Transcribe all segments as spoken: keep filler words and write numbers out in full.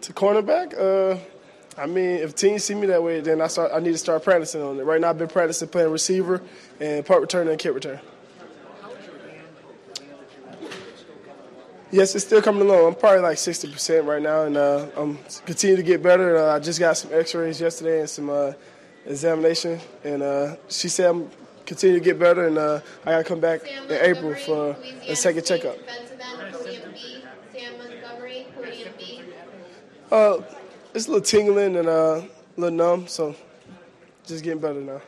To cornerback, uh, I mean, if teams see me that way, then I start. I need to start practicing on it. Right now, I've been practicing playing receiver and punt return and kick return. Yes, it's still coming along. I'm probably like sixty percent right now, and uh, I'm continuing to get better. Uh, I just got some X-rays yesterday and some uh, examination, and uh, she said I'm continuing to get better, and uh, I got to come back Sam in April for a second checkup. Uh, it's a little tingling and uh, a little numb, so just getting better now.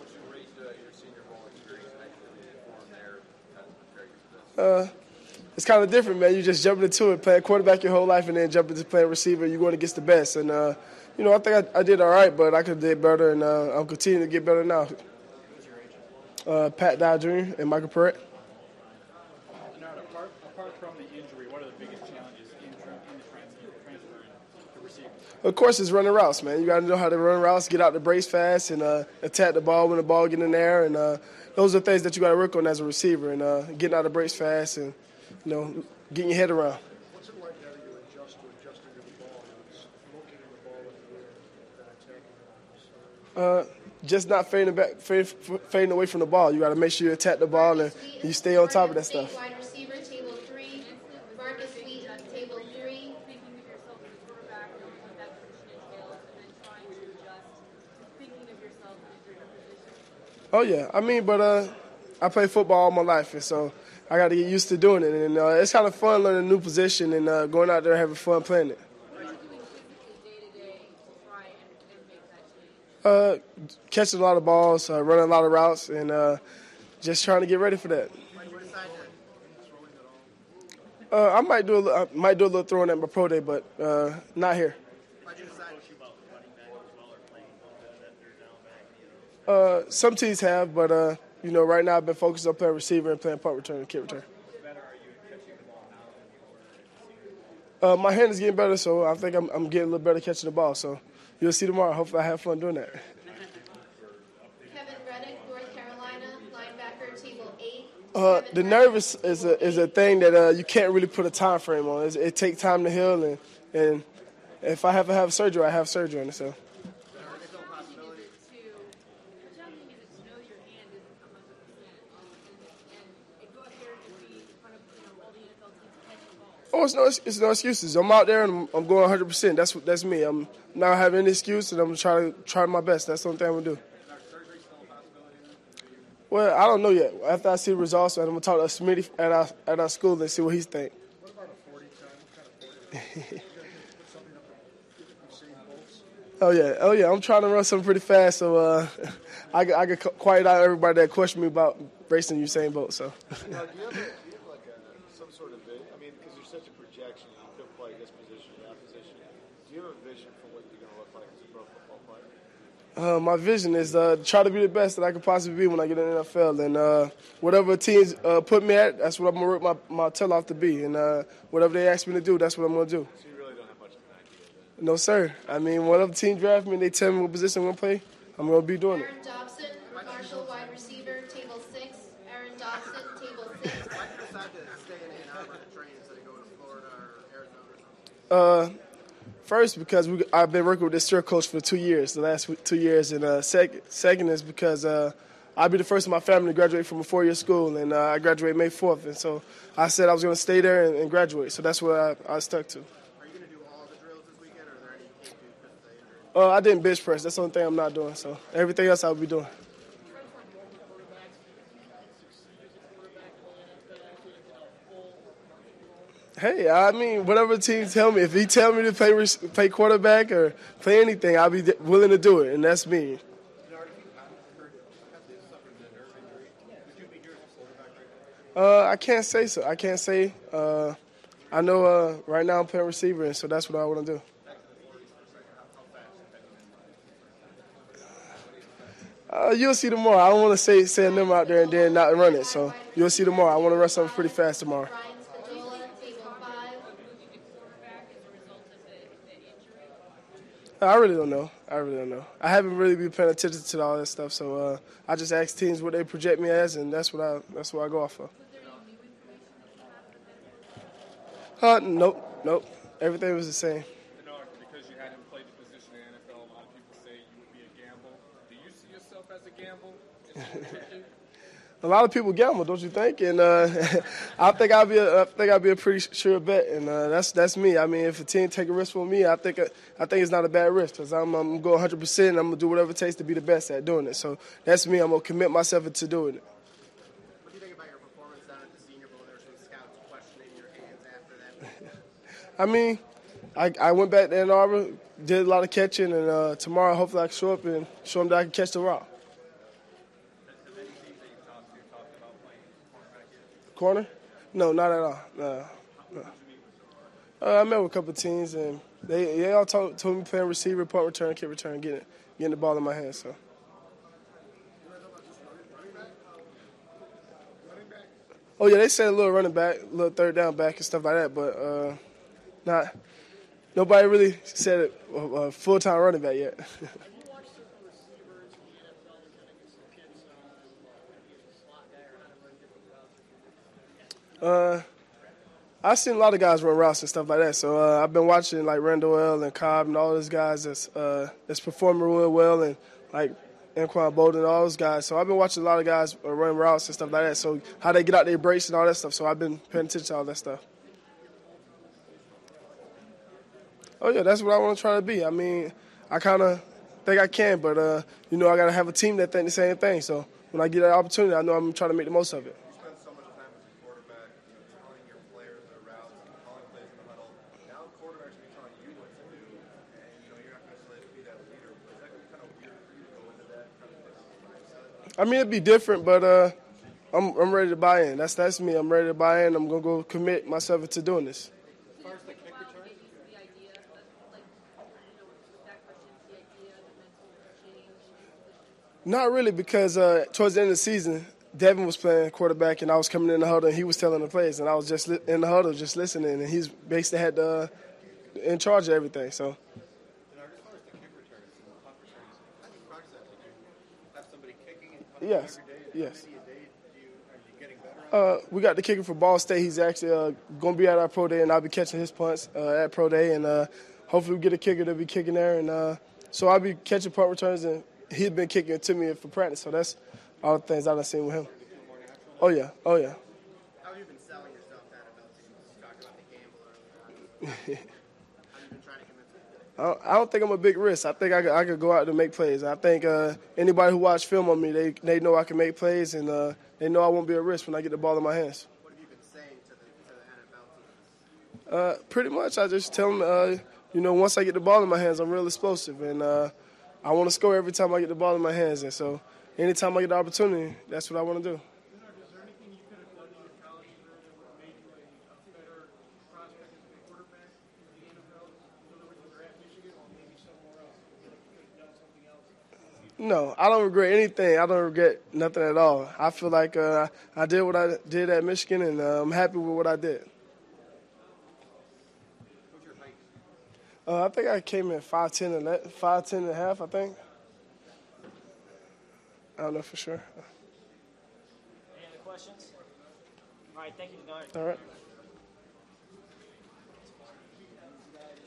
Uh, it's kind of different, man. You just jump into it, playing quarterback your whole life, and then jump into playing receiver. You're going against the best, and uh, you know I think I, I did all right, but I could have did better, and uh, I'm continuing to get better now. Uh, Pat Dye Junior and Michael Perret. Now, apart, apart from the injury, what are the biggest challenges in, tra- in the transfer, transferring to receiver? Of course, it's running routes, man. You got to know how to run routes, get out the brace fast, and uh, attack the ball when the ball get in there. And uh, those are things that you got to work on as a receiver, and uh, getting out the brace fast, and you know, getting your head around. What's it like having to adjust to adjusting to the ball and looking at the ball in the air and attacking the ball? Uh, just not fading back, fade, fading away from the ball. You got to make sure you attack the ball and you stay on top of that stuff. Wide receiver, table three. Marcus Wheat, table three. Thinking of yourself as a quarterback, knowing what that position entails, and then trying to adjust to thinking of yourself in a different position. Oh yeah, I mean, but uh, I played football all my life, and so I got to get used to doing it. And uh, it's kind of fun learning a new position and uh, going out there and having fun playing it. What are you doing physically day to day to try and, and make that change? Uh, catching a lot of balls, uh, running a lot of routes, and uh, just trying to get ready for that. Uh, I might do a, li- I might do a little throwing at my pro day, but uh, not here. Uh, some teams have, but uh, you know, right now I've been focused on playing receiver and playing punt return and kick return. Uh, my hand is getting better, so I think I'm, I'm getting a little better catching the ball. So you'll see tomorrow. Hopefully, I have fun doing that. Kevin Reddick, North Carolina, linebacker, table eight. Uh, the nervous is a is a thing that uh, you can't really put a time frame on. It's, it takes time to heal, and and if I have to have surgery, I have surgery on it. So. Oh, it's no, it's no excuses. I'm out there and I'm, I'm going one hundred percent. That's that's me. I'm not having any excuse, and I'm trying to try my best. That's the only thing I'm gonna do. Well, I don't know yet. After I see the results, I'm gonna talk to Smitty at our at our school and see what he think. What about a forty time? What kind of forty? Oh yeah, oh yeah. I'm trying to run something pretty fast, so uh, I I could quiet out everybody that question me about racing Usain Bolt. So. Now, do you have, a, do you have like a, some sort of vision? I mean, because you're such a projection, you could play this position or that position. Do you have a vision for what you're going to look like as a pro football player? Uh, my vision is uh, try to be the best that I can possibly be when I get in the N F L, and uh, whatever teams uh, put me at, that's what I'm gonna work my, my tail off to be, and uh, whatever they ask me to do, that's what I'm gonna do. So you really don't have much of an idea then? No, sir. I mean, whatever team draft me and they tell me what position I'm gonna play, I'm gonna be doing it. Aaron Dobson, Marshall, wide receiver, table six. Aaron Dobson, table six. Why did you decide to stay in Ann Arbor to train instead of going to Florida or Arizona or something? Uh, first, because we, I've been working with this strength coach for two years, the last two years, and uh, second, second is because uh, I'll be the first in my family to graduate from a four-year school, and uh, I graduate May fourth, and so I said I was going to stay there and, and graduate, so that's what I, I stuck to. Are you going to do all the drills this weekend, or are there any you can't do because of the injury? Uh, I didn't bench press. That's the only thing I'm not doing, so everything else I'll be doing. Hey, I mean, whatever team tell me. If he tell me to play play quarterback or play anything, I'll be willing to do it, and that's me. Uh, I can't say so. I can't say. Uh, I know uh, right now I'm playing receiver, and so that's what I want to do. Uh, you'll see tomorrow. I don't want to say send them out there and then not run it. So you'll see tomorrow. I want to run something pretty fast tomorrow. I really don't know. I really don't know. I haven't really been paying attention to all that stuff, so uh, I just ask teams what they project me as, and that's what I that's what I go off of. Uh, nope, nope. Everything was the same. Denard, yourself as a gamble? Is it tricky? A lot of people gamble, don't you think? And uh, I think I'll be a, I think I'll be a pretty sure bet, and uh, that's that's me. I mean, if a team take a risk for me, I think I think it's not a bad risk because I'm, I'm gonna go one hundred percent. And I'm gonna do whatever it takes to be the best at doing it. So that's me. I'm gonna commit myself to doing it. What do you think about your performance down at the Senior Bowl? There were some scouts questioning your hands after that. I mean, I, I went back to Ann Arbor, did a lot of catching, and uh, tomorrow hopefully I can show up and show them that I can catch the rock. Corner? No, not at all. No, no. Uh, I met with a couple of teams, and they they all told, told me playing receiver, punt return, kick return, getting getting the ball in my hands. So. Oh yeah, they said a little running back, a little third down back and stuff like that, but uh, not nobody really said it, a, a full time running back yet. Uh, I've seen a lot of guys run routes and stuff like that. So uh, I've been watching like Randall L. and Cobb and all those guys that's uh, that's performing real well, and like Anquan Bolden and all those guys. So I've been watching a lot of guys uh, run routes and stuff like that. So how they get out their breaks and all that stuff. So I've been paying attention to all that stuff. Oh yeah, that's what I want to try to be. I mean, I kind of think I can, but uh, you know, I gotta have a team that think the same thing. So when I get that opportunity, I know I'm trying to make the most of it. I mean, it'd be different, but uh, I'm I'm ready to buy in. That's that's me. I'm ready to buy in. I'm gonna go commit myself to doing this. As far as the kick return, get used to the idea of, like, you know, with that question, the idea, the mental change. Not really, because uh, towards the end of the season, Devin was playing quarterback, and I was coming in the huddle, and he was telling the plays, and I was just li- in the huddle, just listening, and he's basically had the, uh, in charge of everything. So. Yes, yes. Uh, we got the kicker for Ball State. He's actually uh, going to be at our pro day, and I'll be catching his punts uh, at pro day. And uh, hopefully we get a kicker to be kicking there. And uh, so I'll be catching punt returns, and he's been kicking it to me for practice. So that's all the things I've seen with him. Oh, yeah. Oh, yeah. How have you been selling yourself to N F L teams? Talking about the gamble earlier on. How have you been trying to convince them? I don't, I don't think I'm a big risk. I think I could, I could go out and make plays. I think uh, anybody who watched film on me, they they know I can make plays, and uh, they know I won't be a risk when I get the ball in my hands. What have you been saying to the, to the N F L teams? Uh, pretty much, I just tell them, uh, you know, once I get the ball in my hands, I'm real explosive, and uh, I want to score every time I get the ball in my hands. And so anytime I get the opportunity, that's what I want to do. Is there anything you could have done in your college career that would have made you a, a better prospect as a quarterback in the N F L? In other words, whether at Michigan or maybe somewhere else, you could have done something else? No, I don't regret anything. I don't regret nothing at all. I feel like uh, I did what I did at Michigan, and uh, I'm happy with what I did. What's your height? Uh, I think I came in five ten and five ten and a half, I think. I don't know for sure. Any other questions? All right, thank you, Denard. All right.